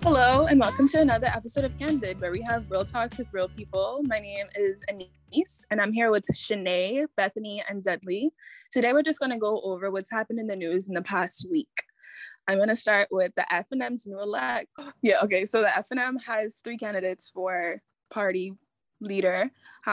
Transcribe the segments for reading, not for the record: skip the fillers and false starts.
Hello, and welcome to another episode of Candid, where we have real talk with real people. My name is Anise, and I'm here with Shanae, Bethany, and Dudley. Today, we're just going to go over what's happened in the news in the past week. I'm going to start with the FNM's new elect. So the FNM has 3 candidates for party leader.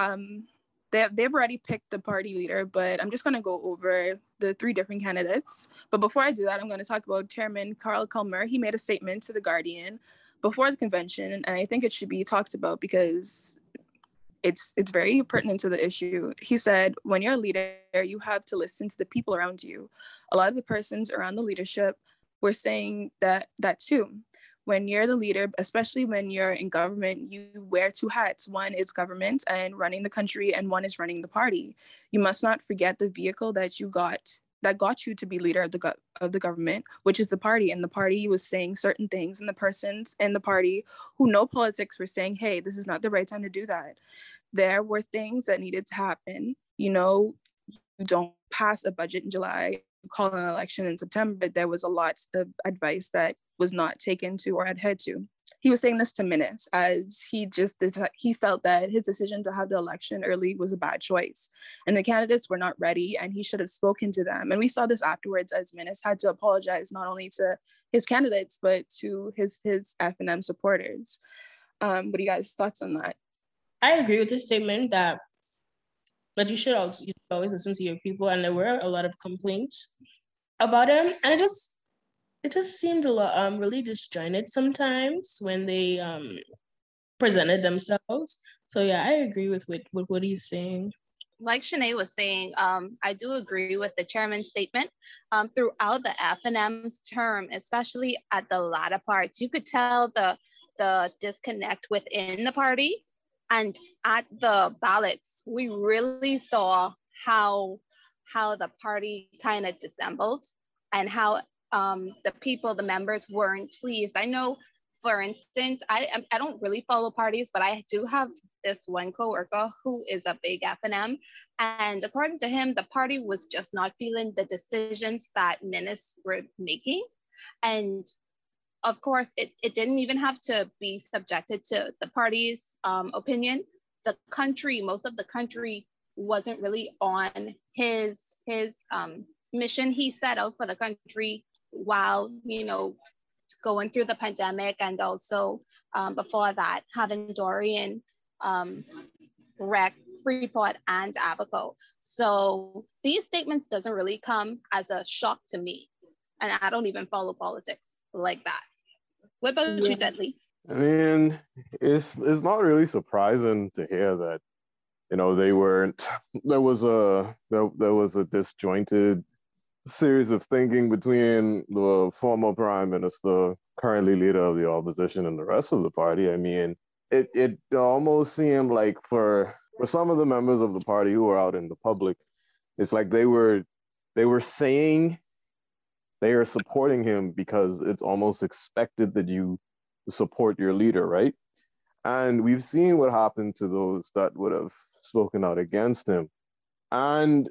They've already picked the party leader, but I'm just going to go over the 3 different candidates. But before I do that, I'm going to talk about Chairman Carl Culmer. He made a statement to The Guardian before the convention, and I think it should be talked about because it's very pertinent to the issue. He said, when you're a leader, you have to listen to the people around you. A lot of the persons around the leadership were saying that too. When you're the leader, especially when you're in government, you wear 2 hats. One is government and running the country, and one is running the party. You must not forget the vehicle that got you to be leader of the government, which is the party. And the party was saying certain things, and the persons in the party who know politics were saying, hey, this is not the right time to do that. There were things that needed to happen. You don't pass a budget in July, call an election in September, but there was a lot of advice that was not taken to or adhered to. He was saying this to Minnis, as he felt that his decision to have the election early was a bad choice, and the candidates were not ready, and he should have spoken to them. And we saw this afterwards, as Minnis had to apologize not only to his candidates but to his FNM supporters. What are you guys' thoughts on that? I agree with this statement that you should always listen to your people, and there were a lot of complaints about him, and it just seemed a lot really disjointed sometimes when they presented themselves. So yeah, I agree with what he's saying. Like Shanae was saying, I do agree with the chairman's statement. Throughout the FNM's term, especially at the latter parts, you could tell the disconnect within the party. And at the ballots, we really saw how the party kind of dissembled, and how the members weren't pleased. I know, for instance, I don't really follow parties, but I do have this one coworker who is a big FNM, and according to him, the party was just not feeling the decisions that Minnis were making. And of course, it didn't even have to be subjected to the party's opinion. Most of the country wasn't really on his mission he set out for the country while, going through the pandemic, and also before that, having Dorian wreck Freeport and Abaco. So these statements doesn't really come as a shock to me. And I don't even follow politics like that. What about you, Dudley? I mean, it's not really surprising to hear that, there was a disjointed series of thinking between the former prime minister, currently leader of the opposition, and the rest of the party. I mean, it almost seemed like for some of the members of the party who were out in the public, it's like they were saying they are supporting him because it's almost expected that you support your leader, right? And we've seen what happened to those that would have spoken out against him. And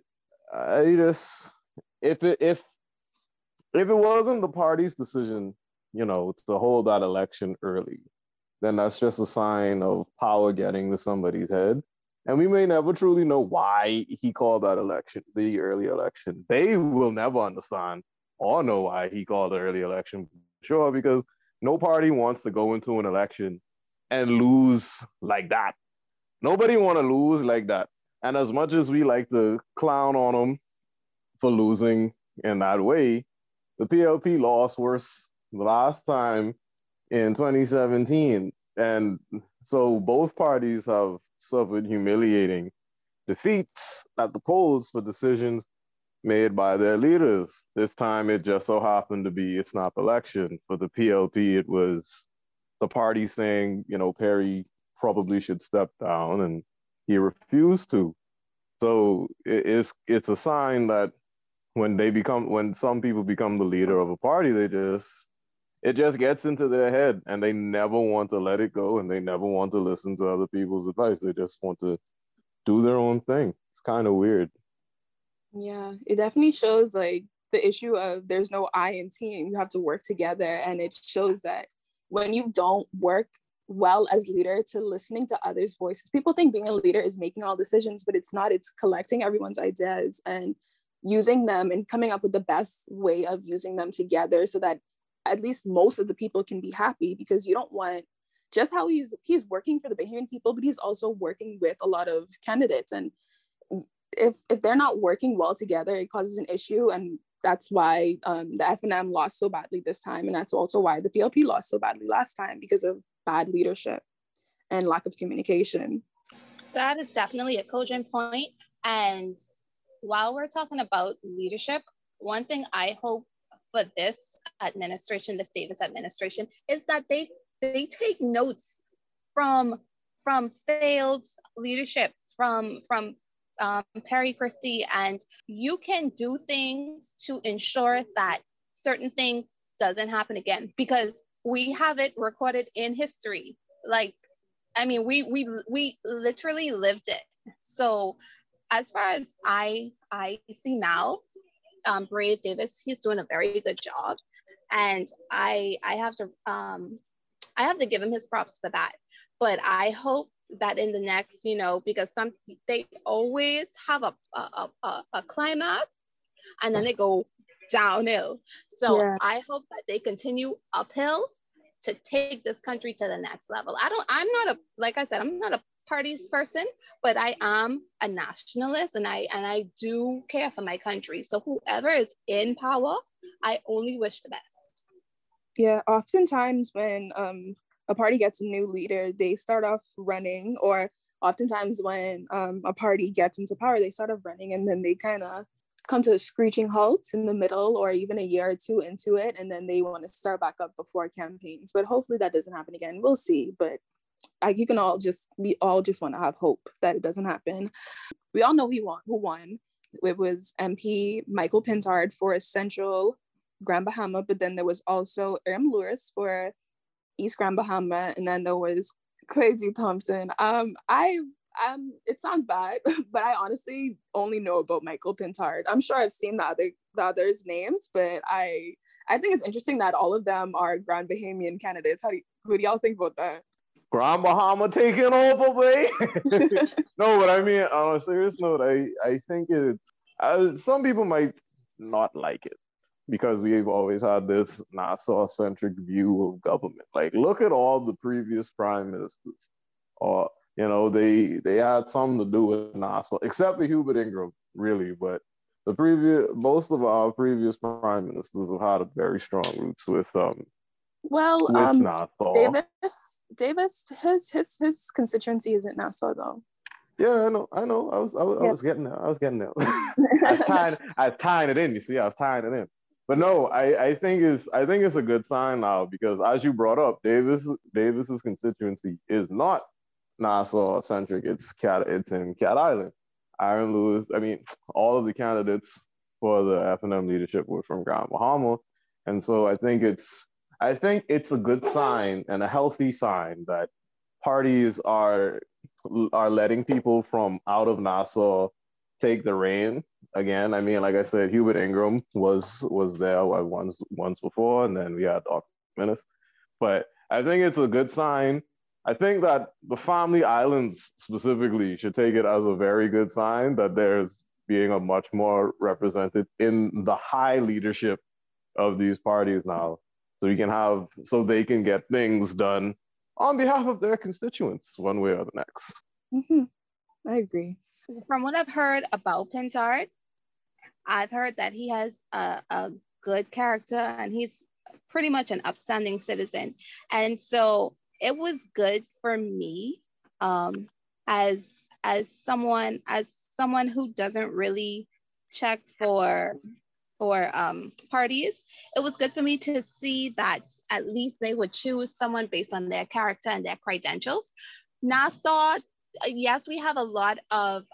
if it wasn't the party's decision, to hold that election early, then that's just a sign of power getting to somebody's head. And we may never truly know why he called that election the early election. They will never understand or know why he called the early election, sure, because no party wants to go into an election and lose like that. Nobody want to lose like that. And as much as we like to clown on them for losing in that way, the PLP lost worse the last time in 2017. And so both parties have suffered humiliating defeats at the polls for decisions made by their leaders. This time it just so happened to be a snap election. For the PLP, it was the party saying, Perry probably should step down, and he refused to. So it's a sign that when some people become the leader of a party, it just gets into their head, and they never want to let it go, and they never want to listen to other people's advice. They just want to do their own thing. It's kind of weird. Yeah, it definitely shows like the issue of there's no I in team. You have to work together, and it shows that when you don't work well as leader to listening to others' voices. People think being a leader is making all decisions, but it's not. It's collecting everyone's ideas and using them and coming up with the best way of using them together so that at least most of the people can be happy, because you don't want just how he's working for the Bahamian people, but he's also working with a lot of candidates. And if they're not working well together, it causes an issue. And that's why the FNM lost so badly this time. And that's also why the PLP lost so badly last time, because of bad leadership and lack of communication. That is definitely a cogent point. And while we're talking about leadership, one thing I hope for this administration, this Davis administration, is that they take notes from failed leadership, from Perry Christie, and you can do things to ensure that certain things doesn't happen again, because we have it recorded in history. Like, I mean, we literally lived it. So as far as I see now, Brave Davis, he's doing a very good job, and I have to give him his props for that. But I hope that in the next, because they always have a climax and then they go downhill. So yeah. I hope that they continue uphill to take this country to the next level. Like I said, I'm not a parties person, but I am a nationalist, and I do care for my country. So whoever is in power, I only wish the best. Yeah, oftentimes when a party gets a new leader, they start off running, or oftentimes when a party gets into power, they start off running, and then they kind of come to a screeching halt in the middle, or even a year or two into it, and then they want to start back up before campaigns. But hopefully that doesn't happen again. We'll see. But we all just want to have hope that it doesn't happen. We all know who won. It was MP Michael Pintard for Central Grand Bahama, but then there was also Aram Lewis for East Grand Bahama, and then there was Kwesi Thompson. It sounds bad, but I honestly only know about Michael Pintard. I'm sure I've seen the others' names, but I think it's interesting that all of them are Grand Bahamian candidates. Who do y'all think about that? Grand Bahama taking over, babe. No, but I mean, on a serious note, I think some people might not like it, because we've always had this Nassau-centric view of government. Like, look at all the previous prime ministers. Or, they had something to do with Nassau, except for Hubert Ingraham, really. But most of our previous prime ministers have had a very strong roots with Nassau. Davis, his constituency isn't Nassau though. Yeah, I know. I was getting there. I was tying it in. You see, I was tying it in. But no, I think it's a good sign now, because as you brought up, Davis's constituency is not Nassau centric. It's in Cat Island. Aram Lewis. I mean, all of the candidates for the FNM leadership were from Grand Bahama, and so I think it's a good sign and a healthy sign that parties are letting people from out of Nassau take the reign again. I mean, like I said, Hubert Ingraham was there once before, and then we had Dr. Menace. But I think it's a good sign. I think that the Family Islands specifically should take it as a very good sign that there's being a much more represented in the high leadership of these parties now. So they can get things done on behalf of their constituents, one way or the next. Mm-hmm. I agree. From what I've heard about Pintard, I've heard that he has a good character, and he's pretty much an upstanding citizen. And so it was good for me, as someone who doesn't really check for parties. It was good for me to see that at least they would choose someone based on their character and their credentials. Nassau, yes, we have a lot of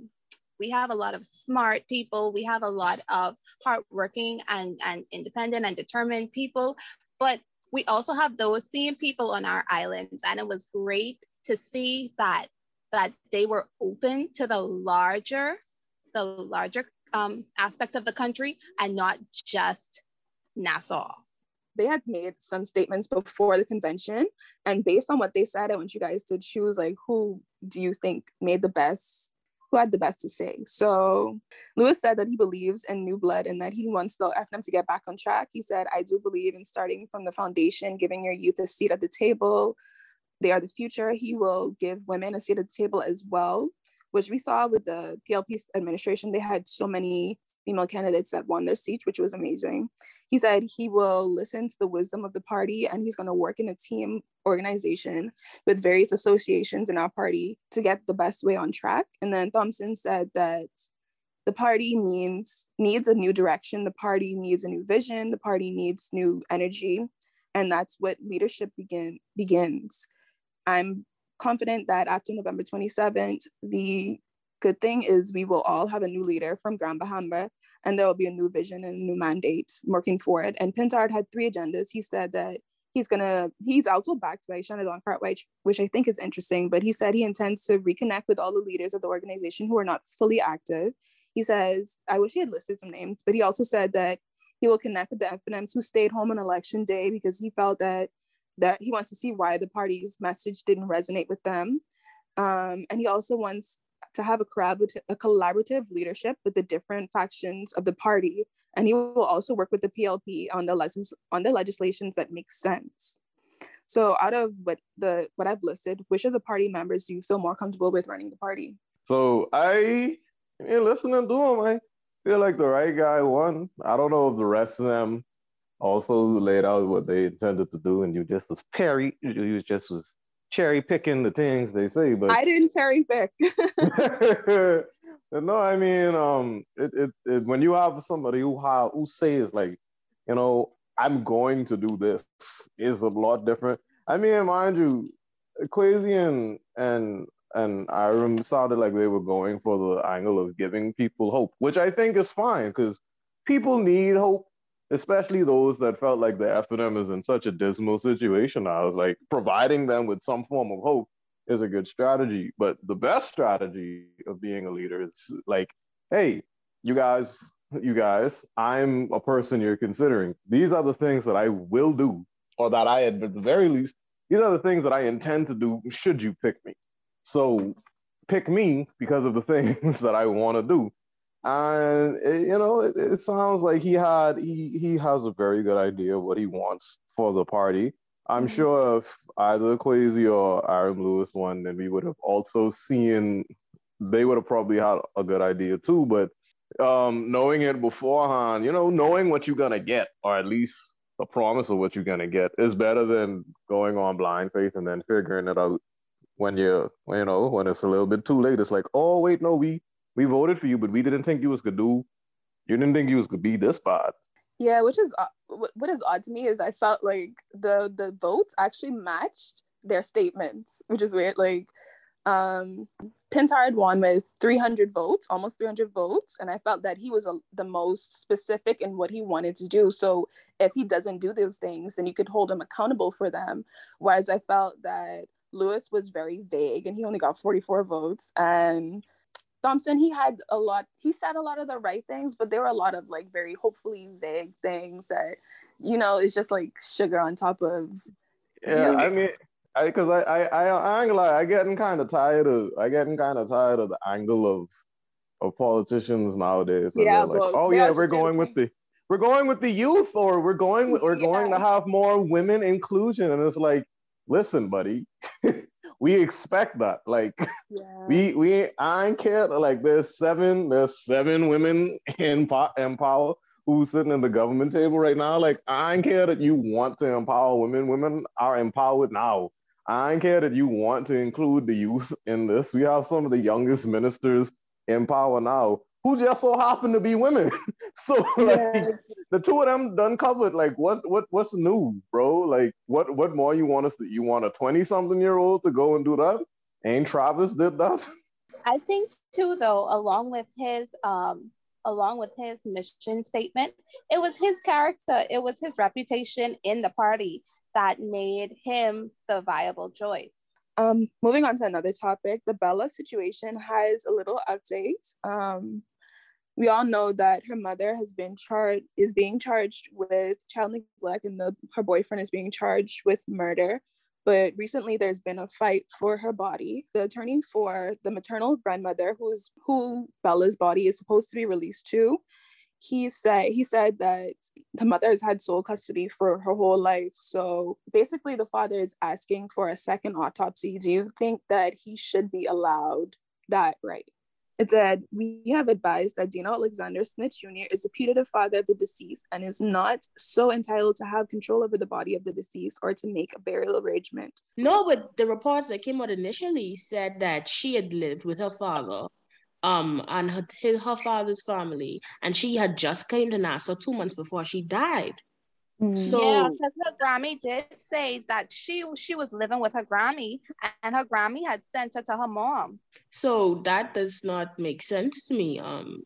smart people. We have a lot of hardworking and independent and determined people, but we also have those same people on our islands. And it was great to see that they were open to the larger aspect of the country and not just Nassau. they had made some statements before the convention, and based on what they said, I want you guys to choose like who do you think made the best, who had the best to say. So Lewis said that he believes in new blood and that he wants the FNM to get back on track. He said, I do believe in starting from the foundation, giving your youth a seat at the table. They are the future. He will give women a seat at the table as well, which we saw with the PLP administration. They had so many female candidates that won their seats, which was amazing. He said he will listen to the wisdom of the party, and he's going to work in a team organization with various associations in our party to get the best way on track. And then Thompson said that the party needs a new direction. The party needs a new vision. The party needs new energy. And that's what leadership begins. I'm confident that after November 27th, the good thing is we will all have a new leader from Grand Bahama, and there will be a new vision and a new mandate working forward. And Pintard had 3 agendas. He said that he's also backed by Shannon Cartwright, which I think is interesting, but he said he intends to reconnect with all the leaders of the organization who are not fully active. He says, I wish he had listed some names, but he also said that he will connect with the FNMs who stayed home on election day because he felt that he wants to see why the party's message didn't resonate with them. And he also wants to have a collaborative leadership with the different factions of the party. And he will also work with the PLP on the legislations that make sense. So out of what I've listed, which of the party members do you feel more comfortable with running the party? So listening to him, I feel like the right guy won. I don't know if the rest of them also laid out what they intended to do, and you just was cherry picking the things they say. But I didn't cherry pick. No, I mean, when you have somebody who says like, I'm going to do this, is a lot different. I mean, mind you, Kwesi and Iram sounded like they were going for the angle of giving people hope, which I think is fine because people need hope, especially those that felt like the FNM is in such a dismal situation. I was like, providing them with some form of hope is a good strategy. But the best strategy of being a leader is like, hey, you guys, I'm a person you're considering. These are the things that I will do, or that I, at the very least, these are the things that I intend to do should you pick me. So pick me because of the things that I want to do. And it sounds like he has a very good idea of what he wants for the party. I'm sure if either Kwesi or Iram Lewis won, then we would have also seen, they would have probably had a good idea too. But knowing it beforehand, knowing what you're gonna get, or at least the promise of what you're gonna get, is better than going on blind faith and then figuring it out when when it's a little bit too late. It's like, oh wait, no, we voted for you, but we didn't think you didn't think you was gonna be this bad. Yeah, which is what is odd to me is I felt like the votes actually matched their statements, which is weird. Like Pintard won with 300 votes, almost 300 votes, and I felt that he was the most specific in what he wanted to do. So if he doesn't do those things, then you could hold him accountable for them. Whereas I felt that Lewis was very vague and he only got 44 votes, and Thompson, he said a lot of the right things, but there were a lot of like very hopefully vague things that, it's just like sugar on top of. Yeah, I mean, because I ain't gonna lie, I getting kind of tired of the angle of politicians nowadays. Yeah, like, oh yeah, we're going with the youth, or we're going to have more women inclusion, and it's like, listen, buddy. We expect that. Like, I ain't care. Like, there's seven women in power who's sitting in the government table right now. Like, I ain't care that you want to empower women. Women are empowered now. I ain't care that you want to include the youth in this. We have some of the youngest ministers in power now who just so happen to be women. So like, the two of them done covered. Like, what's new, bro? Like, what more you want us to? You want a 20-something-year-old to go and do that? Ain't Travis did that? I think too, though, along with his mission statement, it was his character, it was his reputation in the party that made him the viable choice. Moving on to another topic, the Bella situation has a little update. we all know that her mother is being charged with child neglect, and her boyfriend is being charged with murder. But recently there's been a fight for her body. The attorney for the maternal grandmother, who Bella's body is supposed to be released to, he said that the mother has had sole custody for her whole life. So basically the father is asking for a second autopsy. Do you think that he should be allowed that right? It said, we have advised that Dino Alexander Smith Jr. is the putative father of the deceased and is not so entitled to have control over the body of the deceased or to make a burial arrangement. No, but the reports that came out initially said that she had lived with her father and her father's family, and she had just came to Nassau 2 months before she died. So yeah, because her Grammy did say that she was living with her Grammy, and her Grammy had sent her to her mom. So that does not make sense to me.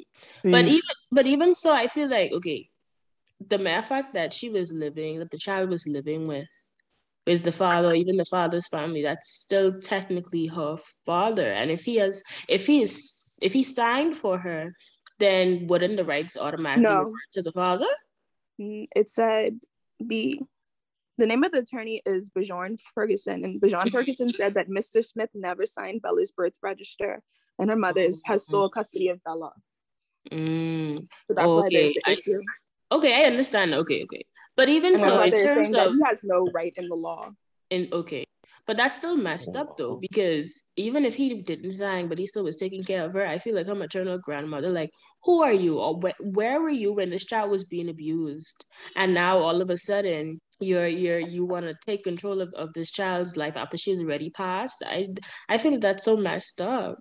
But even so, I feel like, okay, the mere fact that the child was living with the father, even the father's family, that's still technically her father. And if he signed for her, then wouldn't the rights automatically refer to the father? It said the name of the attorney is Bjorn Ferguson, and Bjorn Ferguson said that Mr. Smith never signed Bella's birth register, and her mother has sole custody of Bella. So that's why there's the issue. Okay, I understand. Okay. But even so, in terms of, he has no right in the law. But that's still messed up though, because even if he didn't sign, but he still was taking care of her, I feel like her maternal grandmother, like, who are you? Or where were you when this child was being abused? And now all of a sudden you want to take control of this child's life after she's already passed. I feel like that's so messed up.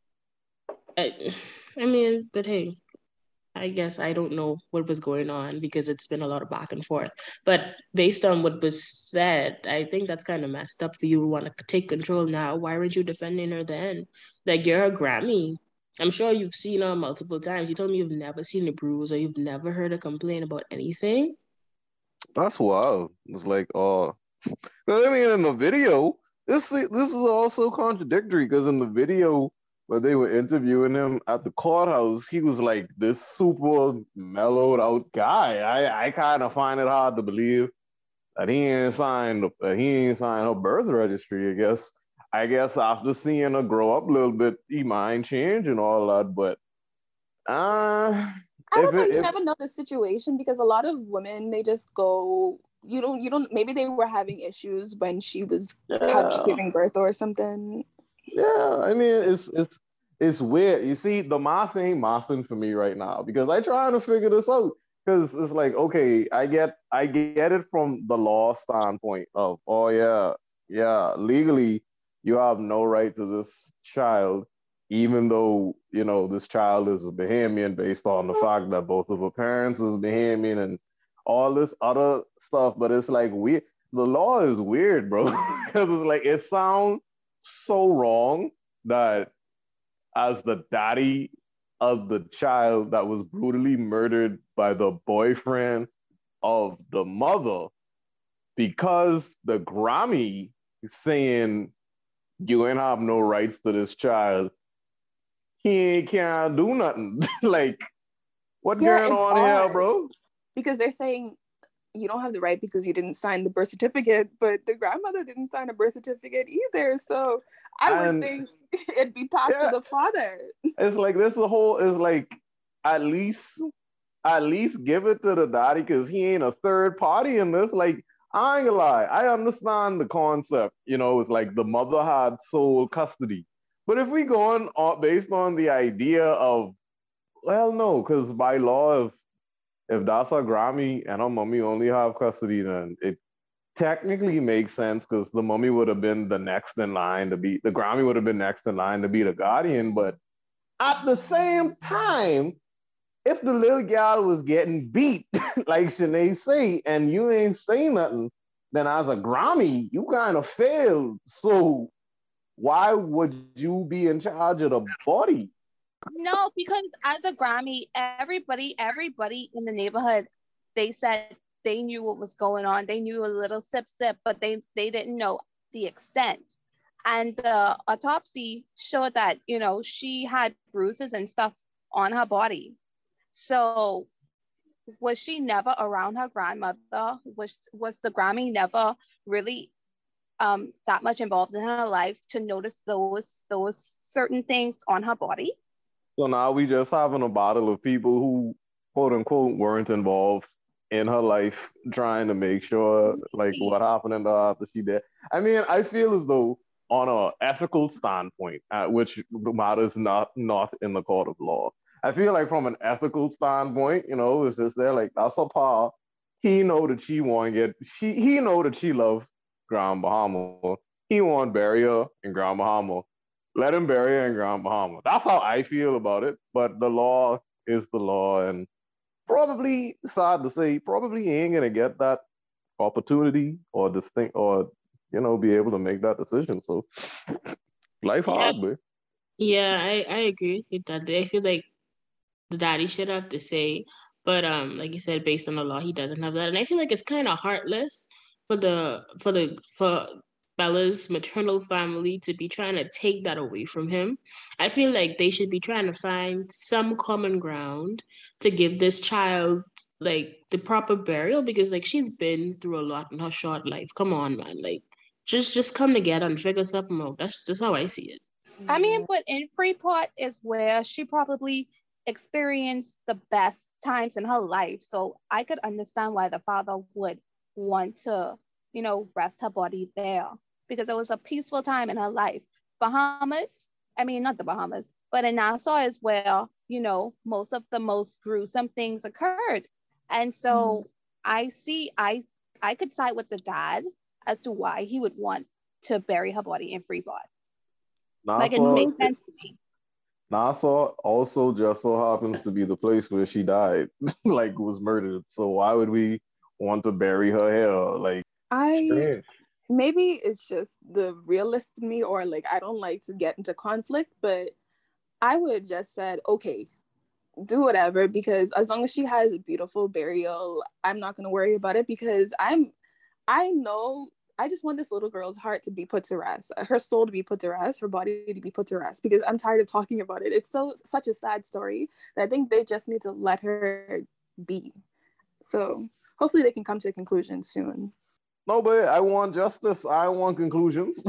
I mean, but hey, I guess I don't know what was going on because it's been a lot of back and forth. But based on what was said, I think that's kind of messed up for you to want to take control now. Why weren't you defending her then? Like, you're a Grammy. I'm sure you've seen her multiple times. You told me you've never seen a bruise or you've never heard her complain about anything. That's wild. It's like, I mean, in the video, this is also contradictory because in the video where they were interviewing him at the courthouse, he was like this super mellowed out guy. I kind of find it hard to believe that he ain't signed her birth registry. I guess after seeing her grow up a little bit, he might change and all that. But I don't know. You never know the situation because a lot of women, they just go. You don't. Maybe they were having issues when she was giving birth or something. Yeah, I mean, it's weird. You see, the math ain't mathing for me right now because I trying to figure this out. Because it's like, okay, I get it from the law standpoint of, legally you have no right to this child, even though this child is a Bahamian based on the fact that both of her parents is Bahamian and all this other stuff. But it's like the law is weird, bro, because it's like it sounds so wrong that as the daddy of the child that was brutally murdered by the boyfriend of the mother, because the Grammy is saying you ain't have no rights to this child, he can't do nothing. Like, what going on here, bro? Because they're saying you don't have the right because you didn't sign the birth certificate, but the grandmother didn't sign a birth certificate either. So I would think it'd be passed to the father. It's like at least give it to the daddy because he ain't a third party in this. Like, I ain't gonna lie, I understand the concept. It's like the mother had sole custody. But if we go on based on the idea of, well, no, because by law, if that's her Grammy and her mommy only have custody, then it technically makes sense because the mommy would have been the Grammy would have been next in line to be the guardian. But at the same time, if the little girl was getting beat, like Shanae say, and you ain't say nothing, then as a Grammy, you kind of failed. So why would you be in charge of the body? No, because as a Grammy, everybody in the neighborhood, they said they knew what was going on. They knew a little sip, but they didn't know the extent. And the autopsy showed that, she had bruises and stuff on her body. So was she never around her grandmother? Was the Grammy never really that much involved in her life to notice those certain things on her body? So now we just having a bottle of people who, quote unquote, weren't involved in her life, trying to make sure like what happened in the after she did. I mean, I feel as though on a ethical standpoint, which matters not in the court of law. I feel like from an ethical standpoint, it's just there like that's her pa. He know that she want to get he know that she love Grand Bahama. He want bury her in Grand Bahama. Let him bury her in Grand Bahama. That's how I feel about it. But the law is the law, and probably sad to say, probably ain't gonna get that opportunity or distinct or be able to make that decision. So life Yeah, hard, boy. yeah, I agree with you that I feel like the daddy should have to say, but like you said, based on the law, he doesn't have that, and I feel like it's kind of heartless for Bella's maternal family to be trying to take that away from him. I feel like they should be trying to find some common ground to give this child like the proper burial, because like she's been through a lot in her short life. Come on, man, like just come together and figure something out. That's just how I see it. I mean, but in Freeport is where she probably experienced the best times in her life. So I could understand why the father would want to, rest her body there, because it was a peaceful time in her life. Bahamas, I mean, not the Bahamas, but in Nassau is where, most of the most gruesome things occurred. And so I could side with the dad as to why he would want to bury her body in Freeport. Like it Nassau, makes sense to me. Nassau also just so happens to be the place where she died, like was murdered. So why would we want to bury her here? Like, strange. Maybe it's just the realist in me, or like I don't like to get into conflict, but I would have just said, okay, do whatever, because as long as she has a beautiful burial, I'm not going to worry about it, because I know I just want this little girl's heart to be put to rest, her soul to be put to rest, her body to be put to rest, because I'm tired of talking about it. It's such a sad story that I think they just need to let her be. So hopefully they can come to a conclusion soon. No, but I want justice. I want conclusions.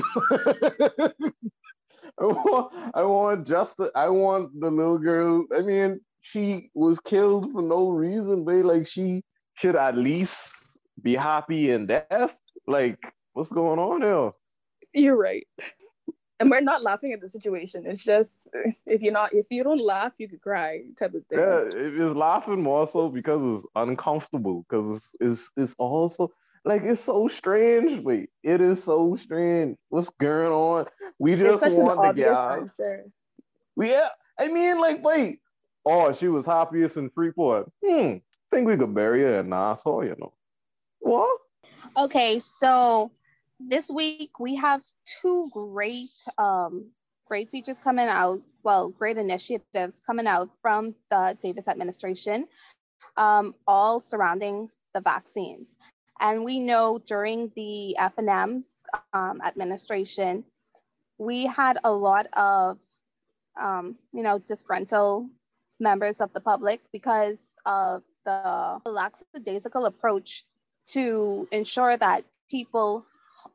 I want justice. I want the little girl. I mean, she was killed for no reason, but like she should at least be happy in death. Like, what's going on here? You're right. And we're not laughing at the situation. It's just if you don't laugh, you could cry type of thing. Yeah, it is laughing more so because it's uncomfortable. Because it's also like it's so strange. Wait, it is so strange. What's going on? We It's just such an want the obvious gal. answer. Yeah, I mean, like, wait. Oh, she was happiest in Freeport. Think we could bury her in Nassau, What? Okay, so this week we have two great features coming out. Well, great initiatives coming out from the Davis administration, all surrounding the vaccines. And we know during the FNM's administration, we had a lot of, disgruntled members of the public because of the lackadaisical approach to ensure that people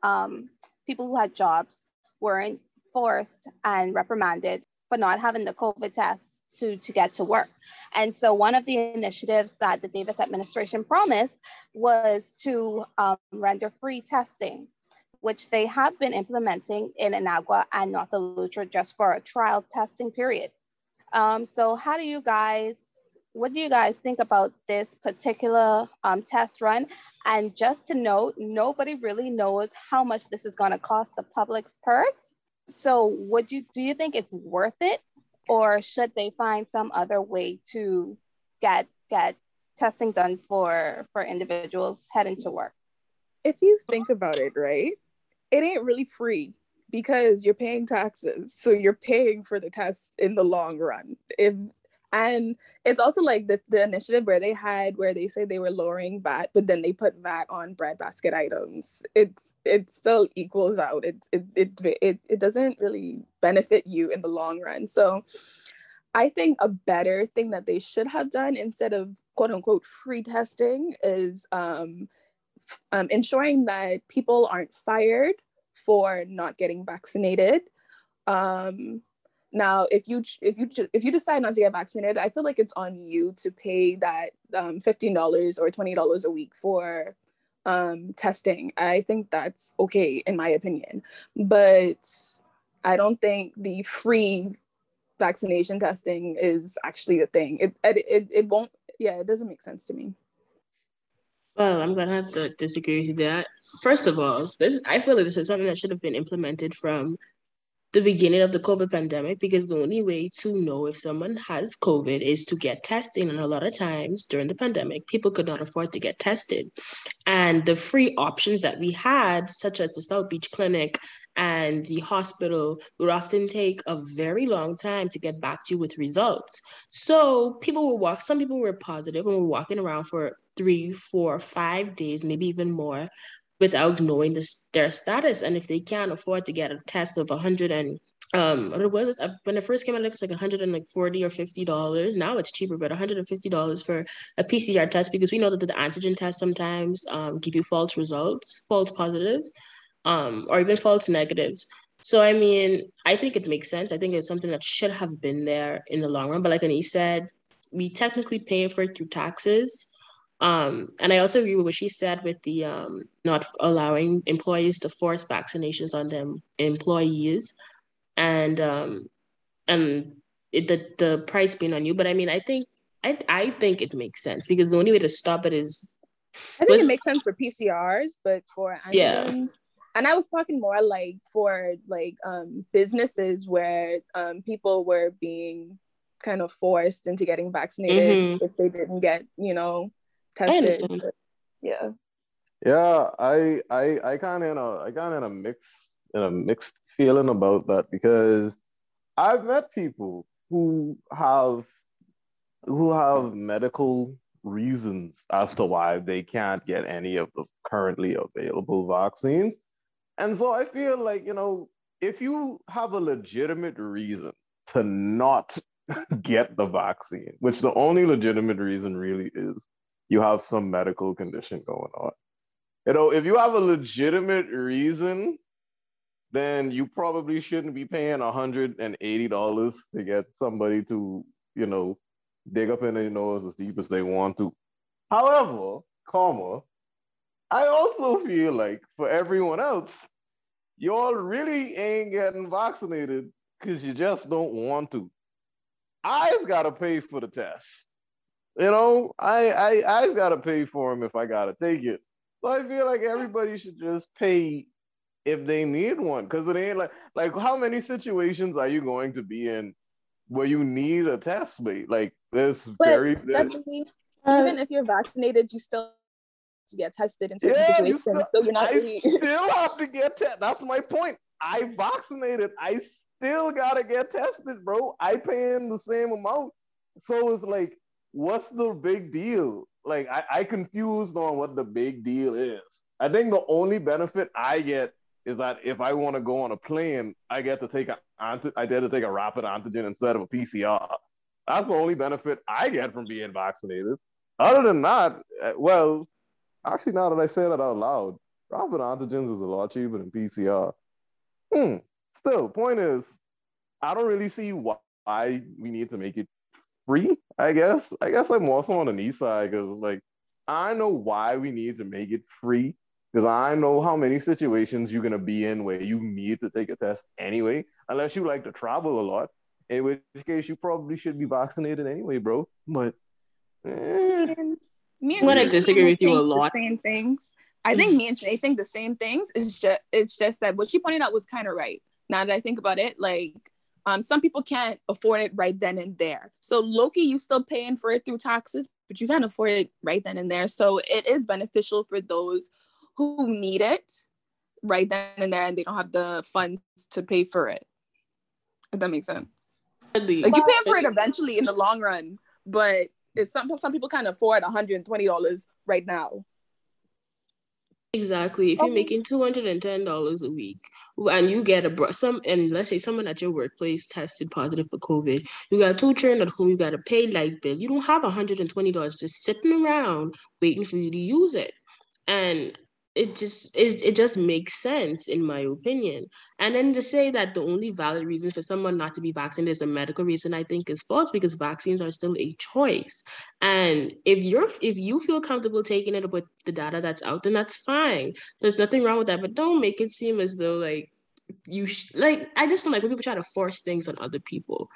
who had jobs weren't forced and reprimanded for not having the COVID test to get to work. And so one of the initiatives that the Davis administration promised was to render free testing, which they have been implementing in Inagua and North Eleuthera just for a trial testing period. So what do you guys think about this particular test run? And just to note, nobody really knows how much this is going to cost the public's purse. So do you think it's worth it, or should they find some other way to get testing done for individuals heading to work? If you think about it, right, it ain't really free because you're paying taxes. So you're paying for the test in the long run. And it's also like the initiative where they say they were lowering VAT, but then they put VAT on breadbasket items. It still equals out. It doesn't really benefit you in the long run. So I think a better thing that they should have done instead of quote unquote free testing is ensuring that people aren't fired for not getting vaccinated. Now, if you decide not to get vaccinated, I feel like it's on you to pay that $15 or $20 a week for testing. I think that's okay in my opinion, but I don't think the free vaccination testing is actually a thing. It won't. Yeah, it doesn't make sense to me. Well, I'm gonna have to disagree with that. First of all, I feel like this is something that should have been implemented from the beginning of the COVID pandemic, because the only way to know if someone has COVID is to get tested. And a lot of times during the pandemic, people could not afford to get tested. And the free options that we had, such as the South Beach Clinic and the hospital, would often take a very long time to get back to you with results. So some people were positive and were walking around for 3, 4, 5 days, maybe even more, without knowing their status. And if they can't afford to get a test of 100 and what was it? When it first came out, it was like 140 or $50. Now it's cheaper, but $150 for a PCR test, because we know that the antigen tests sometimes give you false results, false positives, or even false negatives. So I mean, I think it makes sense. I think it's something that should have been there in the long run. But like Anise said, we technically pay for it through taxes. And I also agree with what she said with the not allowing employees to force vaccinations on them employees, and the price being on you. But I mean, I think it makes sense, because the only way to stop it is. I think it makes sense for PCRs, but for antigens, yeah. And I was talking more like for like businesses where people were being kind of forced into getting vaccinated if they didn't get, tested. I understand. Yeah. Yeah, I kind of in a mixed feeling about that, because I've met people who have medical reasons as to why they can't get any of the currently available vaccines. And so I feel like, if you have a legitimate reason to not get the vaccine, which the only legitimate reason really is you have some medical condition going on. If you have a legitimate reason, then you probably shouldn't be paying $180 to get somebody to, dig up in their nose as deep as they want to. However, I also feel like for everyone else, y'all really ain't getting vaccinated because you just don't want to. I's gotta pay for the test. I's gotta pay for them if I gotta take it. So I feel like everybody should just pay if they need one, because it ain't like how many situations are you going to be in where you need a test, mate? Like even if you're vaccinated, you still to get tested in certain situations. So you're not really. I still have to get tested. That's my point. I vaccinated. I still gotta get tested, bro. I paying the same amount. So it's like, what's the big deal? Like I confused on what the big deal is. I think the only benefit I get is that if I want to go on a plane, I get to take a rapid antigen instead of a PCR. That's the only benefit I get from being vaccinated. Other than that, well, actually, now that I say that out loud, rapid antigens is a lot cheaper than PCR. Still, point is, I don't really see why we need to make it free, I guess. I'm also on the knee side, because I know why we need to make it free, because I know how many situations you're gonna be in where you need to take a test anyway, unless you like to travel a lot, in which case you probably should be vaccinated anyway, bro. But me and I disagree with you a lot. The same things. I think me and Shay think the same things. It's just that what she pointed out was kind of right. Now that I think about it, some people can't afford it right then and there. So low-key, you still paying for it through taxes, but you can't afford it right then and there. So it is beneficial for those who need it right then and there, and they don't have the funds to pay for it. If that makes sense. You paying for it eventually in the long run, but if some people can't afford $120 right now. Exactly. If you're making $210 a week and you get and let's say someone at your workplace tested positive for COVID, you got two children at home, you got to pay light bill. You don't have $120 just sitting around waiting for you to use it. And it just makes sense in my opinion. And then to say that the only valid reason for someone not to be vaccinated is a medical reason, I think is false, because vaccines are still a choice. And if you feel comfortable taking it with the data that's out, then that's fine. There's nothing wrong with that. But don't make it seem as though like I just don't like when people try to force things on other people.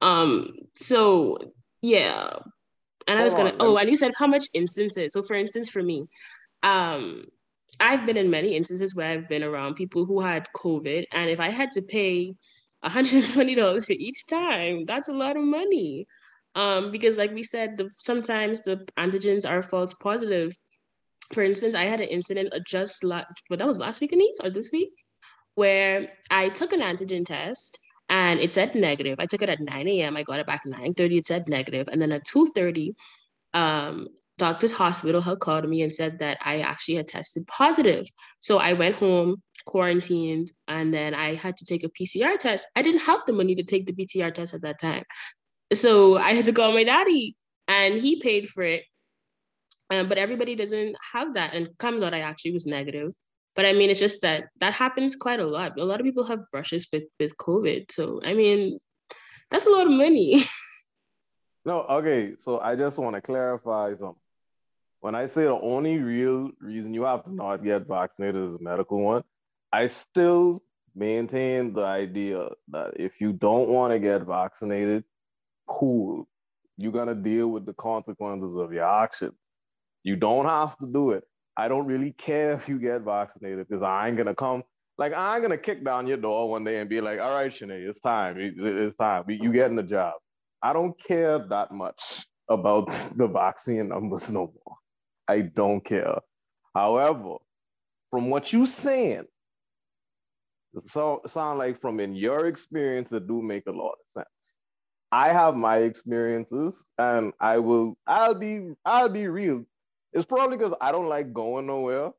So yeah. And I was Hold gonna, on. oh, and you said how much instances. So for instance, for me, um, I've been in many instances where I've been around people who had COVID, and if I had to pay $120 for each time, that's a lot of money. Because like we said, sometimes the antigens are false positive. For instance, I had an incident but that was last week, Anise, or this week, where I took an antigen test and it said negative. I took it at 9 a.m. I got it back 9:30. It said negative, and then at 2:30, um, Doctors Hospital had called me and said that I actually had tested positive. So I went home, quarantined, and then I had to take a PCR test. I didn't have the money to take the PCR test at that time. So I had to call my daddy and he paid for it. But everybody doesn't have that, and comes out I actually was negative. But I mean, it's just that happens quite a lot. A lot of people have brushes with COVID. So I mean, that's a lot of money. No, okay. So I just want to clarify something. When I say the only real reason you have to not get vaccinated is a medical one, I still maintain the idea that if you don't want to get vaccinated, cool. You're gonna deal with the consequences of your actions. You don't have to do it. I don't really care if you get vaccinated because I ain't gonna come. Like I ain't gonna kick down your door one day and be like, "All right, Sinead, it's time. It's time. You getting the job." I don't care that much about the vaccine numbers no more. I don't care. However, from what you saying, so sound like from in your experience, it do make a lot of sense. I have my experiences, and I'll be real. It's probably because I don't like going nowhere.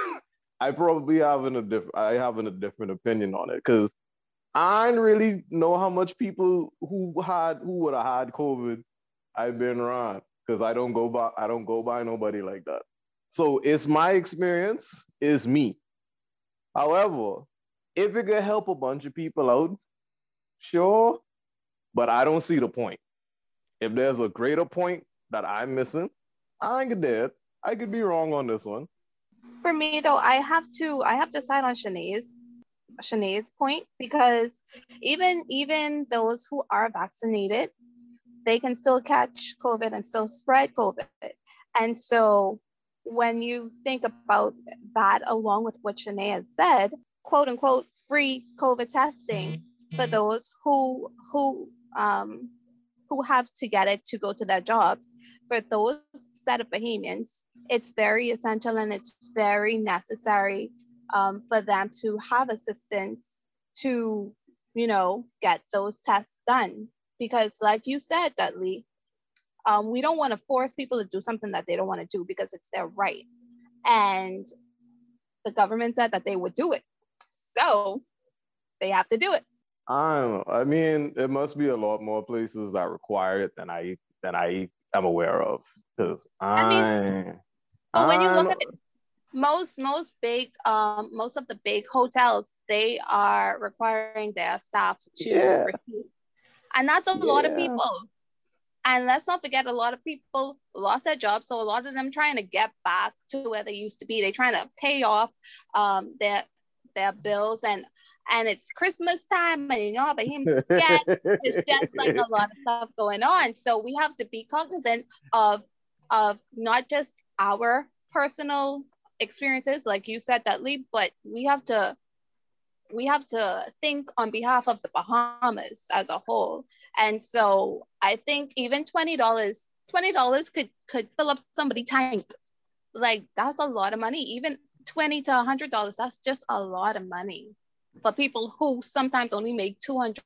I have a different opinion on it because I don't really know how much people who would have had COVID I've been around because I don't go by nobody like that. So it's my experience, is me. However, if it could help a bunch of people out, sure, but I don't see the point. If there's a greater point that I'm missing, I ain't dead. I could be wrong on this one. For me though, I have to side on Shanae's point, because even those who are vaccinated, they can still catch COVID and still spread COVID. And so when you think about that, along with what Shanae has said, quote unquote, free COVID testing for those who have to get it to go to their jobs, for those set of Bahamians, it's very essential and it's very necessary for them to have assistance to, get those tests done. Because like you said, Dudley, we don't want to force people to do something that they don't want to do because it's their right. And the government said that they would do it. So they have to do it. I don't know. I mean, it must be a lot more places that require it than I am aware of. Because but when you look at it, most of the big hotels, they are requiring their staff to receive, and that's a lot of people. And let's not forget, a lot of people lost their jobs, so a lot of them trying to get back to where they used to be. They're trying to pay off their bills, and it's Christmas time, and how Bahamians get. It's just like a lot of stuff going on. So we have to be cognizant of not just our personal experiences, like you said, Dudley, but we have to think on behalf of the Bahamas as a whole. And so I think even $20 could fill up somebody's tank. Like, that's a lot of money. Even $20 to $100, that's just a lot of money for people who sometimes only make $210,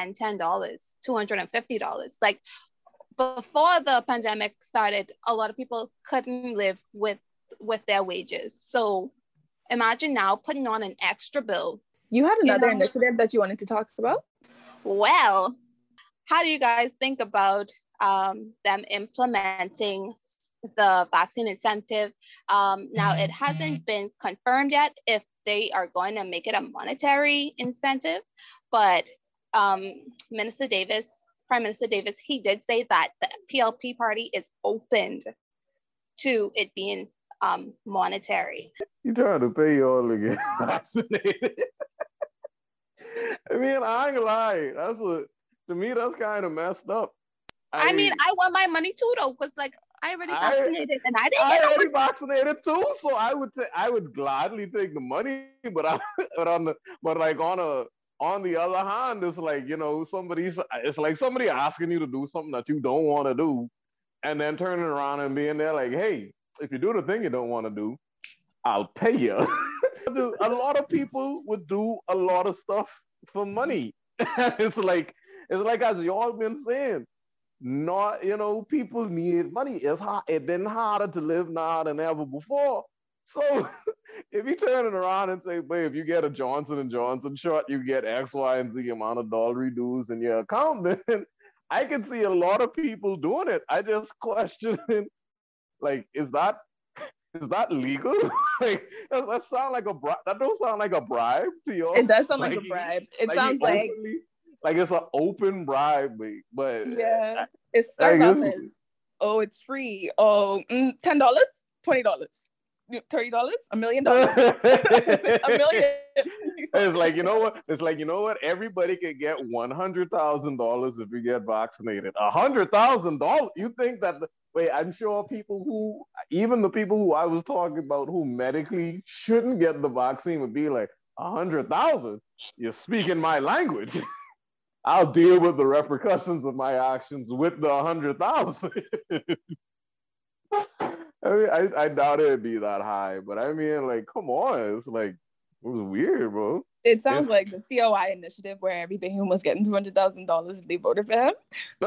$250. Like, before the pandemic started, a lot of people couldn't live with their wages. So Imagine now putting on an extra bill. You had another initiative that you wanted to talk about? Well, how do you guys think about them implementing the vaccine incentive? Now, it hasn't been confirmed yet if they are going to make it a monetary incentive, but Prime Minister Davis, he did say that the PLP party is opened to it being monetary. You trying to pay y'all to get vaccinated? I mean, I ain't gonna lie. To me, that's kind of messed up. I mean, I want my money too, though, because like I already vaccinated and I didn't get already vaccinated too, so I would gladly take the money, but on the other hand, it's like, you know, it's like somebody asking you to do something that you don't want to do, and then turning around and being there like, hey, if you do the thing you don't want to do, I'll pay you. A lot of people would do a lot of stuff for money. It's like as y'all been saying, not, you know, people need money. It's been harder to live now than ever before. So if you turn it around and say, babe, if you get a Johnson & Johnson shot, you get X, Y, and Z amount of dollar reduce in your account, then I can see a lot of people doing it. I just question, like, is that legal? Like, that sound like a bribe? That don't sound like a bribe to you. It does sound like a bribe. It sounds like it's an open bribe, but yeah, it starts off as, oh, it's free. Oh, $10, $20, $30, $1 million. $1 million. It's like, you know what? It's like, you know what? Everybody can get $100,000 if you get vaccinated. $100,000. You think that? Wait, I'm sure even the people who I was talking about who medically shouldn't get the vaccine would be like, 100,000? You're speaking my language. I'll deal with the repercussions of my actions with the 100,000. I mean, I doubt it'd be that high, but I mean, like, come on, it's like, it was weird, bro. It sounds like the COI initiative where every Bahamian was getting $200,000 if they voted for him.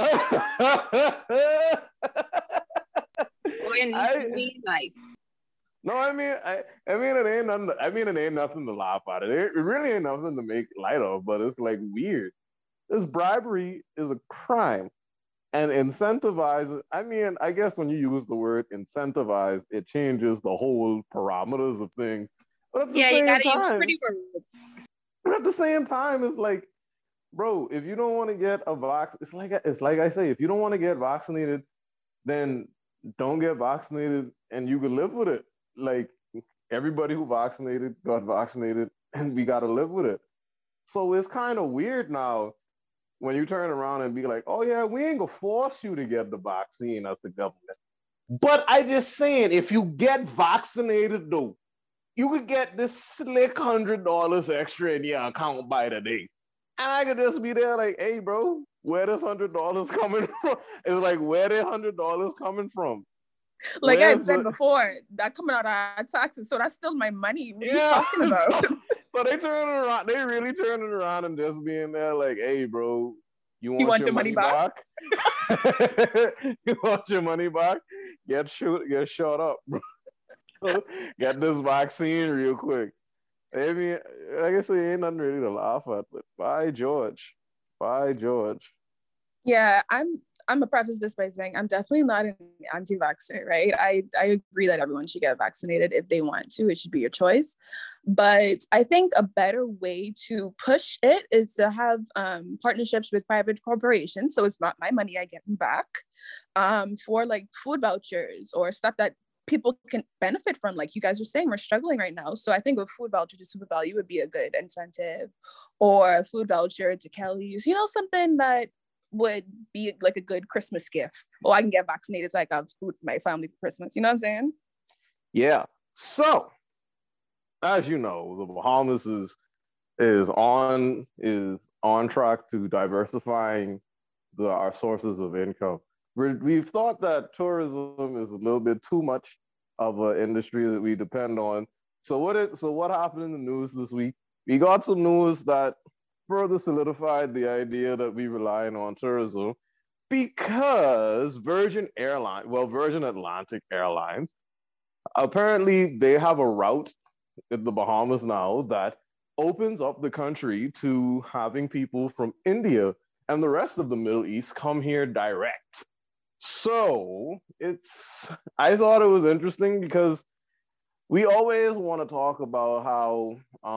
Nice. No, I mean, it ain't nothing. It ain't nothing to laugh at. It really ain't nothing to make light of. But it's like weird. This bribery is a crime, and incentivize. I mean, I guess when you use the word incentivize, it changes the whole parameters of things. But at the same you gotta time, use pretty words. But at the same time, it's like, bro, if you don't want to get a it's like I say, if you don't want to get vaccinated, then don't get vaccinated, and you can live with it. Like, everybody who got vaccinated, and we got to live with it. So it's kind of weird now when you turn around and be like, oh yeah, we ain't gonna force you to get the vaccine as the government. But I just saying, if you get vaccinated though, you could get this slick $100 extra in your account by the day. And I could just be there like, hey bro, where does $100 coming from? It's like, where did $100 coming from? Like I had said before, that coming out of our taxes, so that's still my money. What are you talking about? So they really turning around and just being there like, hey bro, you want your money back? You want your money back? Get shot up, bro. Get this vaccine real quick. I mean, like I say, ain't nothing really to laugh at, but by George. Yeah, I'm gonna preface this by saying I'm definitely not an anti-vaxxer, right? I agree that everyone should get vaccinated if they want to. It should be your choice. But I think a better way to push it is to have partnerships with private corporations. So it's not my money I get back, for like food vouchers or stuff that people can benefit from. Like you guys are saying, we're struggling right now. So I think a food voucher to Super Value would be a good incentive, or a food voucher to Kelly's, you know, something that would be like a good Christmas gift. Oh, I can get vaccinated so I can have food for my family for Christmas. You know what I'm saying? Yeah. So, as you know, the Bahamas is on track to diversifying our sources of income. We've thought that tourism is a little bit too much of an industry that we depend on. So what happened in the news this week? We got some news that further solidified the idea that we rely on tourism, because Virgin Atlantic Airlines, apparently they have a route in the Bahamas now that opens up the country to having people from India and the rest of the Middle East come here direct. So I thought it was interesting because we always want to talk about how,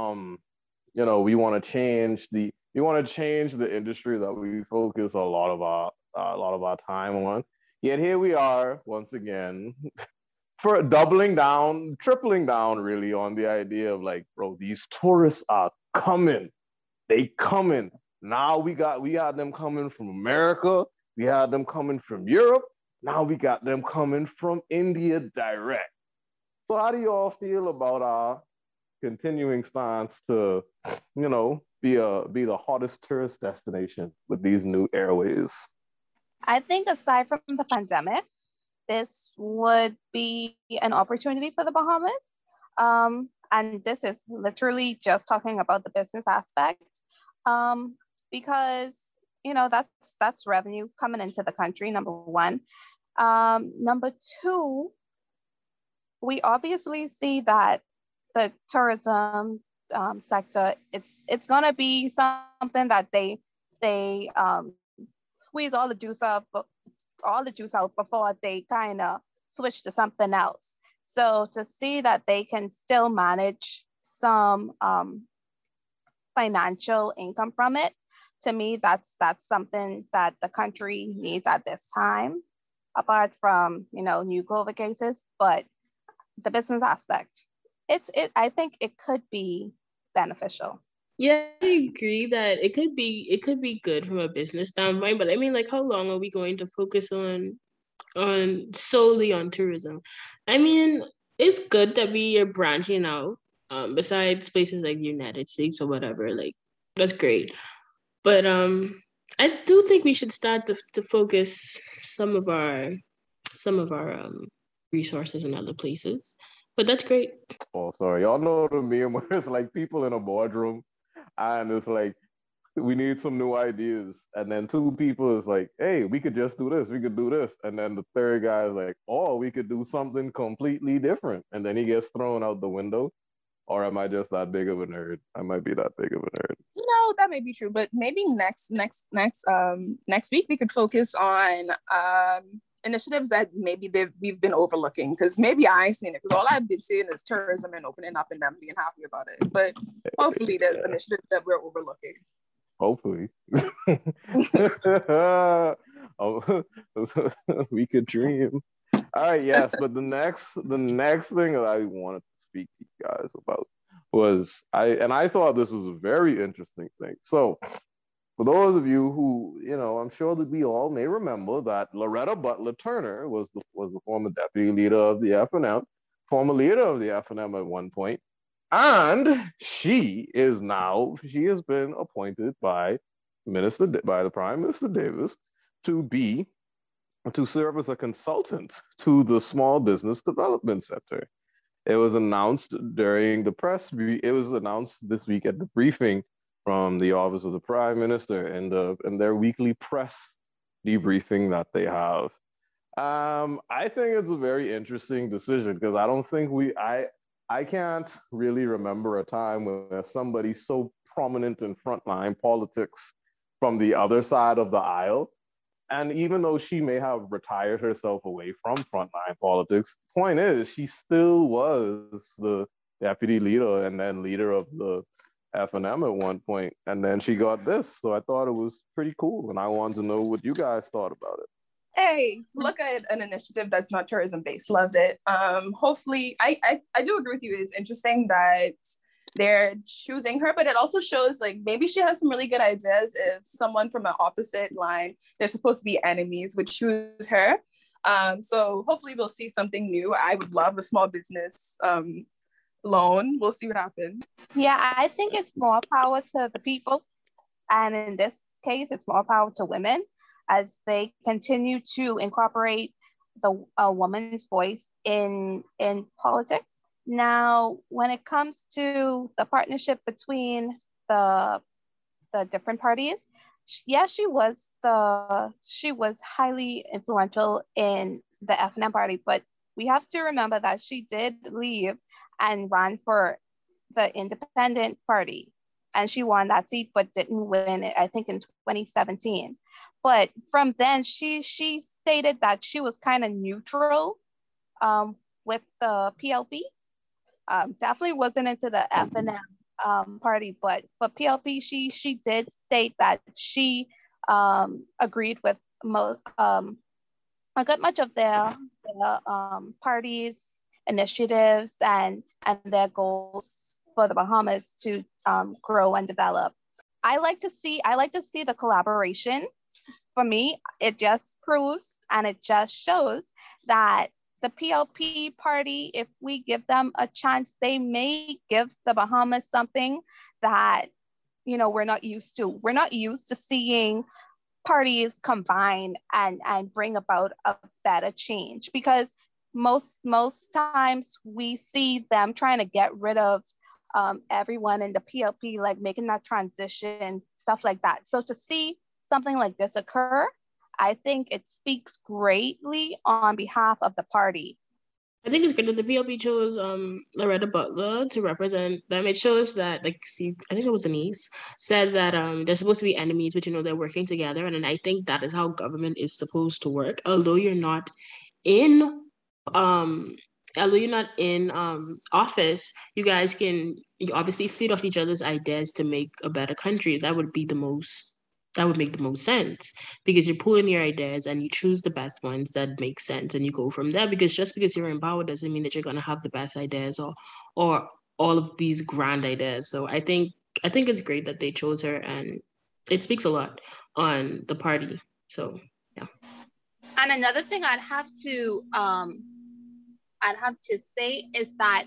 we want to change the industry that we focus a lot of our time on. Yet here we are once again for doubling down, tripling down really on the idea of like, bro, these tourists are coming. They coming. Now we had them coming from America. We had them coming from Europe. Now we got them coming from India direct. So how do you all feel about our continuing stance to, be the hottest tourist destination with these new airways? I think aside from the pandemic, this would be an opportunity for the Bahamas. And this is literally just talking about the business aspect, because that's revenue coming into the country, number one. Number two, we obviously see that the tourism sector, it's gonna be something that they squeeze all the juice out before they kind of switch to something else. So to see that they can still manage some financial income from it, to me, that's something that the country needs at this time, apart from new COVID cases. But the business aspect, I think it could be beneficial. Yeah, I agree that it could be good from a business standpoint, but I mean, like, how long are we going to focus on solely on tourism? I mean, it's good that we are branching out, besides places like the United States or whatever, like that's great. But I do think we should start to focus some of our resources in other places. But that's great. Oh, sorry. Y'all know the meme where it's like people in a boardroom and it's like, we need some new ideas. And then two people is like, hey, we could just do this. We could do this. And then the third guy is like, oh, we could do something completely different. And then he gets thrown out the window. Or am I just that big of a nerd? I might be that big of a nerd. That may be true, but maybe next week we could focus on initiatives that maybe we've been overlooking, because maybe I ain't seen it, because all I've been seeing is tourism and opening up and them being happy about it. But hopefully there's initiatives that we're overlooking. Hopefully. We could dream. All right, yes, but the next thing that I wanted to speak to you guys about was I thought this was a very interesting thing. So for those of you who, I'm sure that we all may remember that Loretta Butler Turner was the former deputy leader of the FNM, former leader of the FNM at one point. And she has been appointed by the Prime Minister Davis to serve as a consultant to the Small Business Development Center. It was announced it was announced this week at the briefing from the Office of the Prime Minister in their weekly press debriefing that they have. I think it's a very interesting decision because I don't think I can't really remember a time where somebody so prominent in frontline politics from the other side of the aisle, and even though she may have retired herself away from frontline politics, point is she still was the deputy leader and then leader of the FNM at one point, and then she got this. So I thought it was pretty cool, and I wanted to know what you guys thought about it. Hey, look at an initiative that's not tourism based. Loved it. Hopefully, I do agree with you. It's interesting that they're choosing her, but it also shows like maybe she has some really good ideas if someone from an opposite line, they're supposed to be enemies, would choose her. So hopefully we'll see something new. I would love a small business loan. We'll see what happens. Yeah, I think it's more power to the people. And in this case, it's more power to women as they continue to incorporate a woman's voice in politics. Now, when it comes to the partnership between the different parties, yes, she was highly influential in the FNM party, but we have to remember that she did leave and ran for the Independent Party, and she won that seat, but didn't win it, I think, in 2017. But from then, she stated that she was kind of neutral with the PLP. Definitely wasn't into the FNM party, but PLP, she did state that she agreed with a good much of their parties, initiatives, and their goals for the Bahamas to grow and develop. I like to see the collaboration. For me, it just proves and it just shows that the PLP party, if we give them a chance, they may give the Bahamas something that, you know, we're not used to. We're not used to seeing parties combine and bring about a better change, because most times we see them trying to get rid of everyone in the PLP, like making that transition, stuff like that. So to see something like this occur, I think it speaks greatly on behalf of the party. I think it's great that the PLP chose Loretta Butler to represent them. It shows that, like, see, I think it was Anise said that they're supposed to be enemies, but, you know, they're working together. And I think that is how government is supposed to work. Although you're not in office, you guys can obviously feed off each other's ideas to make a better country. That would make the most sense, because you're pulling your ideas and you choose the best ones that make sense and you go from there. Because just because you're in power doesn't mean that you're going to have the best ideas or all of these grand ideas. So I think it's great that they chose her, and it speaks a lot on the party. So yeah. And another thing I'd have to say is that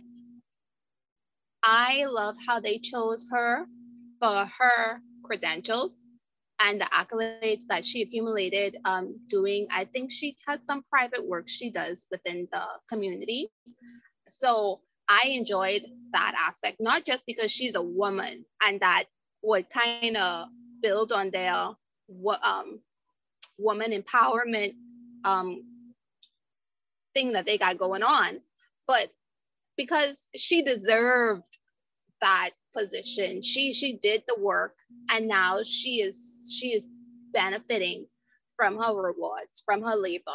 I love how they chose her for her credentials and the accolades that she accumulated doing. I think she has some private work she does within the community. So I enjoyed that aspect, not just because she's a woman and that would kind of build on their woman empowerment thing that they got going on, but because she deserved that position. She did the work, and now she is benefiting from her rewards, from her labor.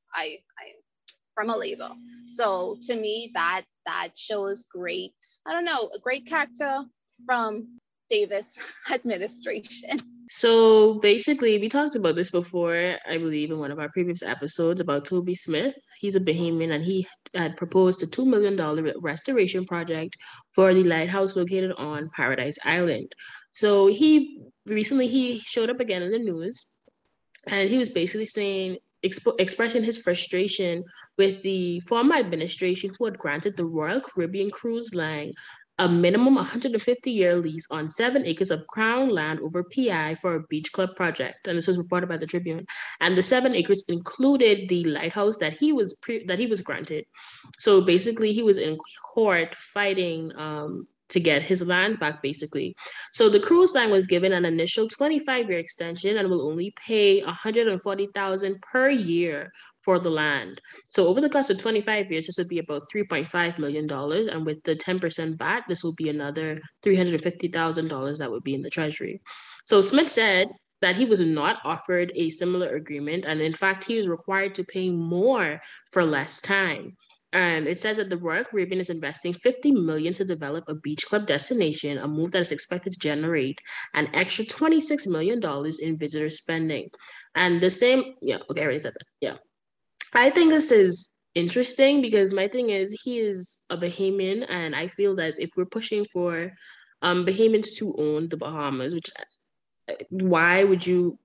From her labor. So to me, that shows great, I don't know, a great character from Davis administration. So basically, we talked about this before, I believe, in one of our previous episodes about Toby Smith. He's a Bahamian, and he had proposed a $2 million restoration project for the lighthouse located on Paradise Island. So he showed up again in the news, and he was basically saying, expressing his frustration with the former administration who had granted the Royal Caribbean Cruise Line a minimum 150-year lease on 7 acres of crown land over PI for a beach club project. And this was reported by the Tribune. And the 7 acres included the lighthouse that he was granted. So basically, he was in court fighting to get his land back, basically. So the cruise line was given an initial 25-year extension and will only pay $140,000 per year for the land. So over the course of 25 years, this would be about $3.5 million. And with the 10% VAT, this will be another $350,000 that would be in the treasury. So Smith said that he was not offered a similar agreement. And in fact, he was required to pay more for less time. And it says that the Royal Caribbean is investing $50 million to develop a beach club destination, a move that is expected to generate an extra $26 million in visitor spending. And the same, I already said that. Yeah. I think this is interesting because my thing is, he is a Bahamian, and I feel that if we're pushing for Bahamians to own the Bahamas, which why would you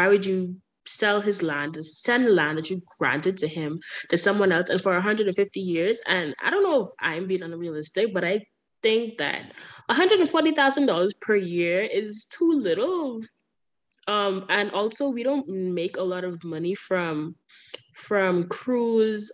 sell his land, to send the land that you granted to him to someone else and for 150 years? And I don't know if I'm being unrealistic, but I think that $140,000 per year is too little. And also we don't make a lot of money from cruises.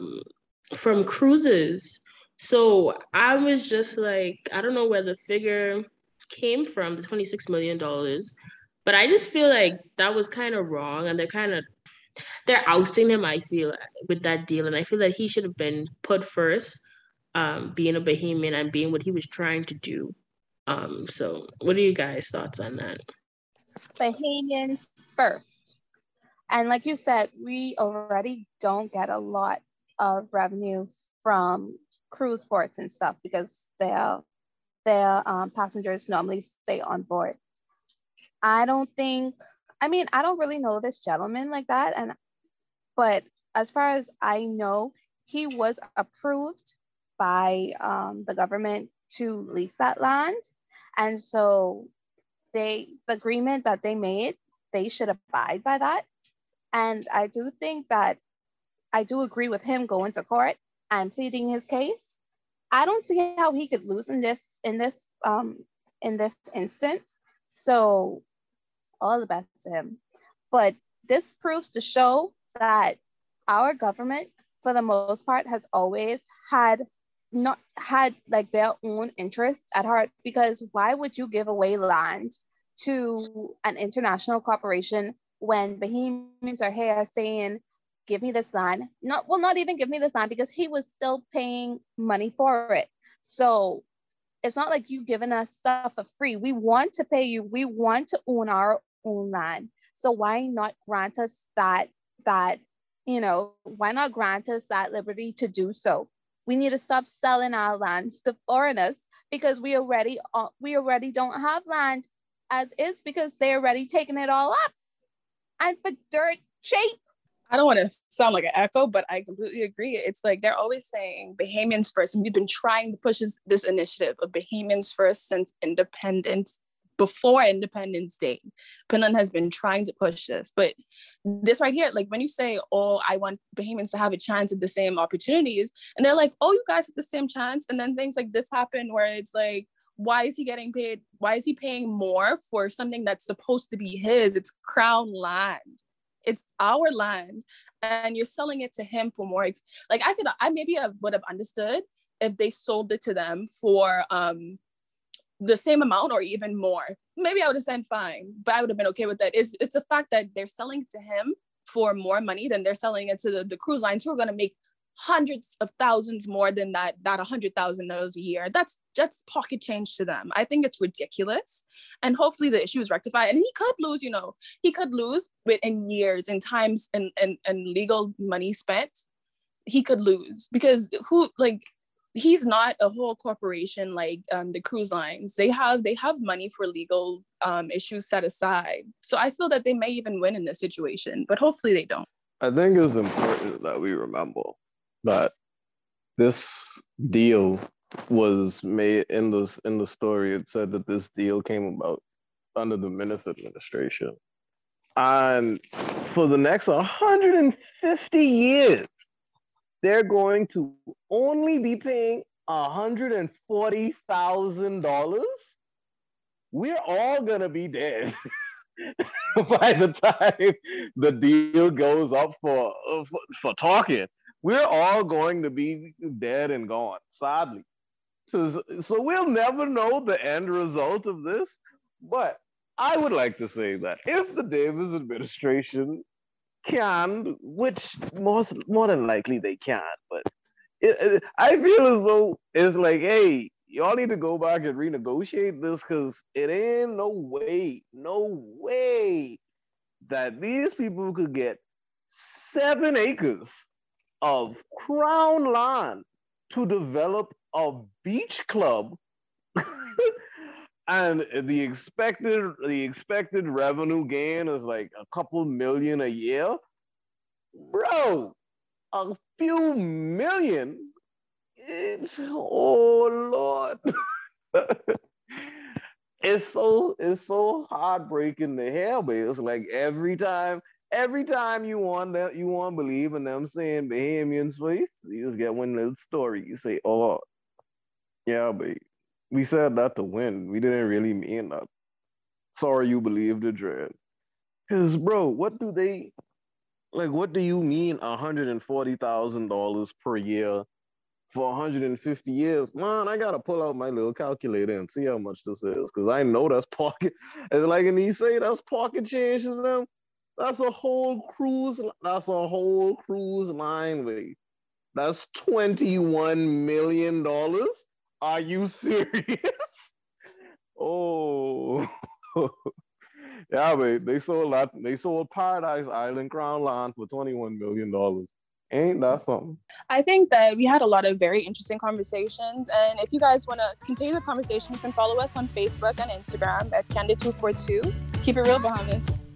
So I was just like, I don't know where the figure came from, the $26 million, but I just feel like that was kind of wrong, and they're ousting him, I feel, with that deal. And I feel that he should have been put first being a Bahamian and being what he was trying to do. So what are you guys' thoughts on that? Bahamians first. And like you said, we already don't get a lot of revenue from cruise ports and stuff because their passengers normally stay on board. I don't really know this gentleman like that, but as far as I know, he was approved by the government to lease that land, and so the agreement that they made, they should abide by that. And I do think that I do agree with him going to court and pleading his case. I don't see how he could lose in this instance. So all the best to him. But this proves to show that our government, for the most part, has always not had like their own interests at heart, because why would you give away land to an international corporation when Bahamians are here saying, give me this land? Not even give me this land, because he was still paying money for it. So it's not like you giving us stuff for free. We want to pay you. We want to own our own land. So why not grant us that why not grant us that liberty to do so? We need to stop selling our lands to foreigners, because we already don't have land as is, because they're already taking it all up and for dirt cheap. I don't want to sound like an echo, but I completely agree. It's like they're always saying Bahamians first, and we've been trying to push this initiative of Bahamians first since independence, before Independence Day. Finland has been trying to push this, but this right here, like when you say, oh, I want Bahamians to have a chance at the same opportunities, and they're like, oh, you guys have the same chance, and then things like this happen where it's like, why is he getting paid? Why is he paying more for something that's supposed to be his? It's crown land. It's our land, and you're selling it to him for more. Like I would have understood if they sold it to them for the same amount or even more. Maybe I would have said fine, but I would have been okay with that. It's the fact that they're selling it to him for more money than they're selling it to the cruise lines, who are going to make hundreds of thousands more than that $100,000 a year. That's just pocket change to them. I think it's ridiculous, and hopefully the issue is rectified. And he could lose within years and times and legal money spent. He could lose, because he's not a whole corporation like the cruise lines. They have money for legal issues set aside. So I feel that they may even win in this situation, but hopefully they don't. I think it's important that we remember that this deal was made in the story. It said that this deal came about under the Minnis administration. And for the next 150 years, they're going to only be paying $140,000. We're all gonna be dead by the time the deal goes up for talking. We're all going to be dead and gone, sadly. So we'll never know the end result of this. But I would like to say that if the Davis administration can, which more than likely they can, but I feel as though it's like, hey, y'all need to go back and renegotiate this, because it ain't no way that these people could get 7 acres of crown land to develop a beach club and the expected revenue gain is like a couple million a year. Bro, a few million. Oh Lord. It's so heartbreaking to hear, but it's like every time you want to believe in them saying Bahamian space, you just get one little story. You say, oh, yeah, but we said that to win. We didn't really mean that. Sorry you believed the dread. Because, bro, what do you mean $140,000 per year for 150 years? Man, I got to pull out my little calculator and see how much this is, because I know that's pocket. It's like, and he say that's pocket change to them. That's a whole cruise line, way. That's $21 million. Are you serious? Oh. Yeah, but they sold that. They sold Paradise Island Crown Land for $21 million. Ain't that something? I think that we had a lot of very interesting conversations. And if you guys want to continue the conversation, you can follow us on Facebook and Instagram at Candid242. Keep it real, Bahamas.